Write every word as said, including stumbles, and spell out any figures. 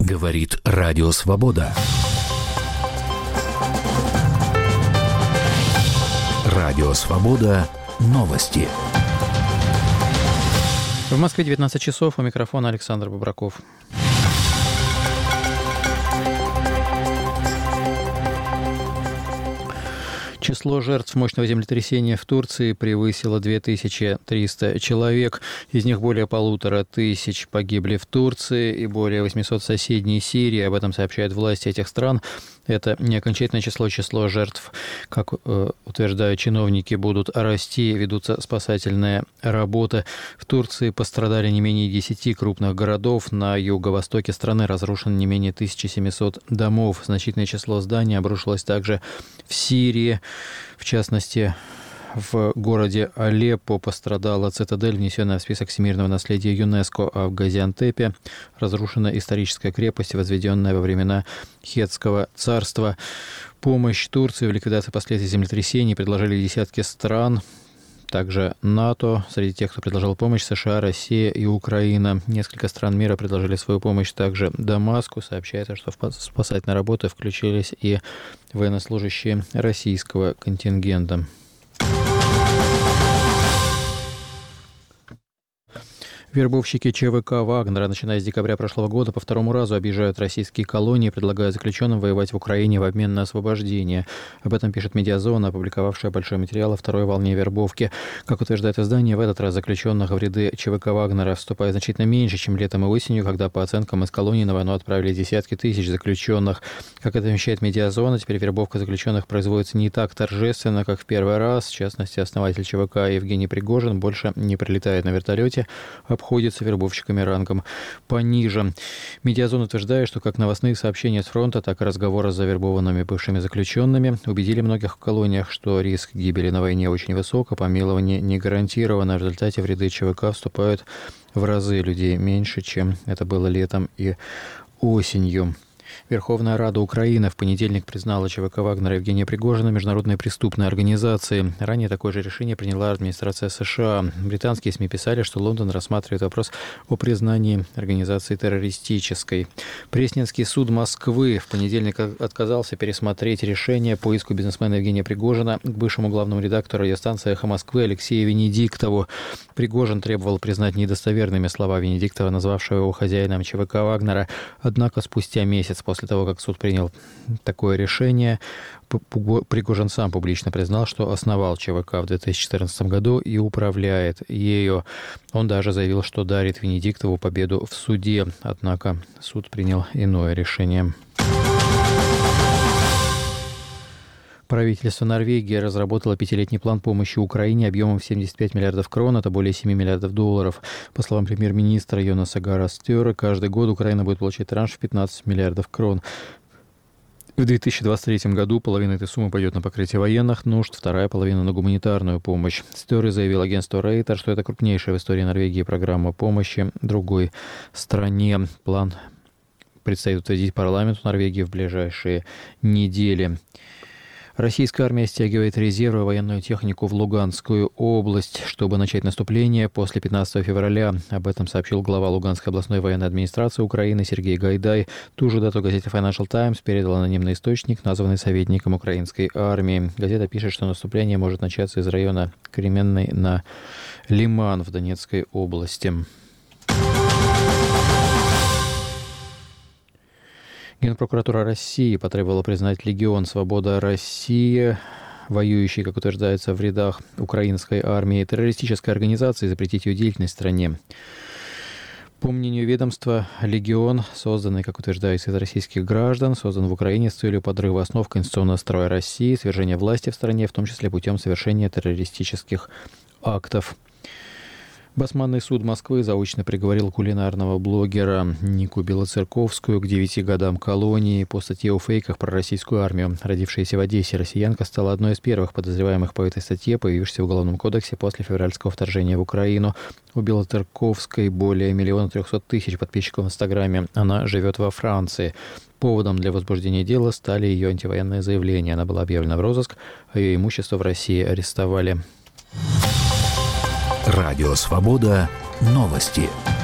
Говорит Радио Свобода. Радио Свобода. Новости. В Москве девятнадцать часов. У микрофона Александр Бобраков. Число жертв мощного землетрясения в Турции превысило две тысячи триста человек. Из них более полутора тысяч погибли в Турции и более восемьсот в соседней Сирии. Об этом сообщают власти этих стран. Это не окончательное число, число жертв, как э, утверждают чиновники, будут расти, ведутся спасательные работы. В Турции пострадали не менее десяти крупных городов. На юго-востоке страны разрушено не менее тысяча семьсот домов. Значительное число зданий обрушилось также в Сирии. В частности, в городе Алеппо пострадала цитадель, внесенная в список всемирного наследия ЮНЕСКО, а в Газиантепе разрушена историческая крепость, возведенная во времена Хеттского царства. Помощь Турции в ликвидации последствий землетрясений предложили десятки стран, также НАТО. Среди тех, кто предложил помощь, США, Россия и Украина. Несколько стран мира предложили свою помощь также Дамаску. Сообщается, что в спасательные работы включились и военнослужащие российского контингента. Вербовщики ЧВК «Вагнера», начиная с декабря прошлого года, по второму разу объезжают российские колонии, предлагая заключенным воевать в Украине в обмен на освобождение. Об этом пишет «Медиазона», опубликовавшая большой материал о второй волне вербовки. Как утверждает издание, в этот раз заключенных в ряды ЧВК «Вагнера» вступает значительно меньше, чем летом и осенью, когда, по оценкам, из колонии на войну отправили десятки тысяч заключенных. Как это вещает «Медиазона», теперь вербовка заключенных производится не так торжественно, как в первый раз. В частности, основатель ЧВК Евгений Пригожин больше не прилетает на вертолете, обходится вербовщиками рангом пониже. «Медиазон» утверждает, что как новостные сообщения с фронта, так и разговоры с завербованными бывшими заключенными убедили многих в колониях, что риск гибели на войне очень высок, а помилование не гарантировано. В результате в ряды ЧВК вступают в разы людей меньше, чем это было летом и осенью. Верховная Рада Украины в понедельник признала ЧВК «Вагнера» Евгения Пригожина международной преступной организацией. Ранее такое же решение приняла администрация США. Британские СМИ писали, что Лондон рассматривает вопрос о признании организации террористической. Пресненский суд Москвы в понедельник отказался пересмотреть решение по иску бизнесмена Евгения Пригожина к бывшему главному редактору радиостанции «Эхо Москвы» Алексею Венедиктову. Пригожин требовал признать недостоверными слова Венедиктова, назвавшего его хозяином ЧВК «Вагнера». Однако спустя месяц после того, как суд принял такое решение, Пригожин сам публично признал, что основал ЧВК в две тысячи четырнадцатом году и управляет ею. Он даже заявил, что дарит Венедиктову победу в суде. Однако суд принял иное решение. Правительство Норвегии разработало пятилетний план помощи Украине объемом в семьдесят пять миллиардов крон, это более семь миллиардов долларов. По словам премьер-министра Йонаса Гара Стёра, каждый год Украина будет получать транш в пятнадцать миллиардов крон. В две тысячи двадцать третьем году половина этой суммы пойдет на покрытие военных нужд, вторая половина на гуманитарную помощь. Стёр заявил агентству Рейтер, что это крупнейшая в истории Норвегии программа помощи другой стране. План предстоит утвердить парламенту Норвегии в ближайшие недели. Российская армия стягивает резервы и военную технику в Луганскую область, чтобы начать наступление после пятнадцатого февраля. Об этом сообщил глава Луганской областной военной администрации Украины Сергей Гайдай. Ту же дату газете Financial Times передал анонимный источник, названный советником украинской армии. Газета пишет, что наступление может начаться из района Кременной на Лиман в Донецкой области. Генпрокуратура России потребовала признать Легион «Свобода России», воюющий, как утверждается, в рядах украинской армии, террористической организацией, запретить ее деятельность в стране. По мнению ведомства, «Легион», созданный, как утверждается, из российских граждан, создан в Украине с целью подрыва основ конституционного строя России, свержения власти в стране, в том числе путем совершения террористических актов. Басманный суд Москвы заочно приговорил кулинарного блогера Нику Белоцерковскую к девяти годам колонии по статье о фейках про российскую армию. Родившаяся в Одессе россиянка стала одной из первых подозреваемых по этой статье, появившейся в Уголовном кодексе после февральского вторжения в Украину. У Белоцерковской более миллиона трехсот тысяч подписчиков в Инстаграме. Она живет во Франции. Поводом для возбуждения дела стали ее антивоенные заявления. Она была объявлена в розыск, а ее имущество в России арестовали. Радио Свобода. Новости.